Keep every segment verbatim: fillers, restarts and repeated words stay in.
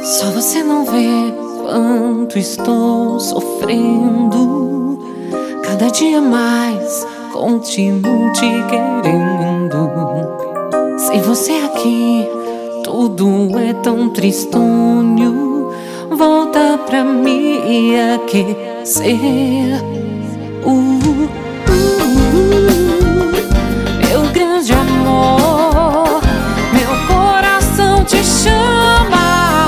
Só você não vê quanto estou sofrendo. Cada dia mais continuo te querendo. Sem você aqui, tudo é tão tristonho. Volta pra me aquecer. uh, uh, uh, Meu grande amor, meu coração te chama.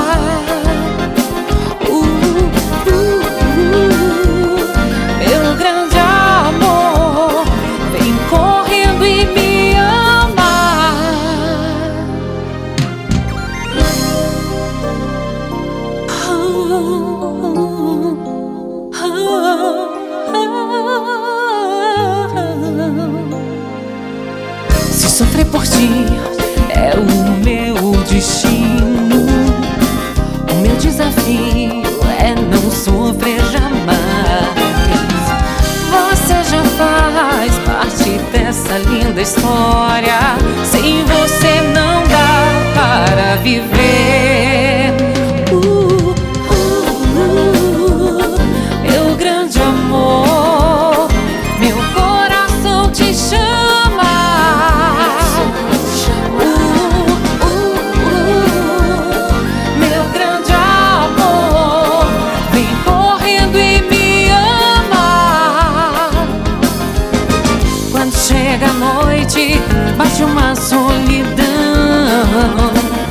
Se sofrer por ti é o meu destino, o meu desafio é não sofrer jamais. Você já faz parte dessa linda história. Sem você não dá para viver. uh, uh, uh, Meu grande amor, meu coração te chama. Chega a noite, bate uma solidão.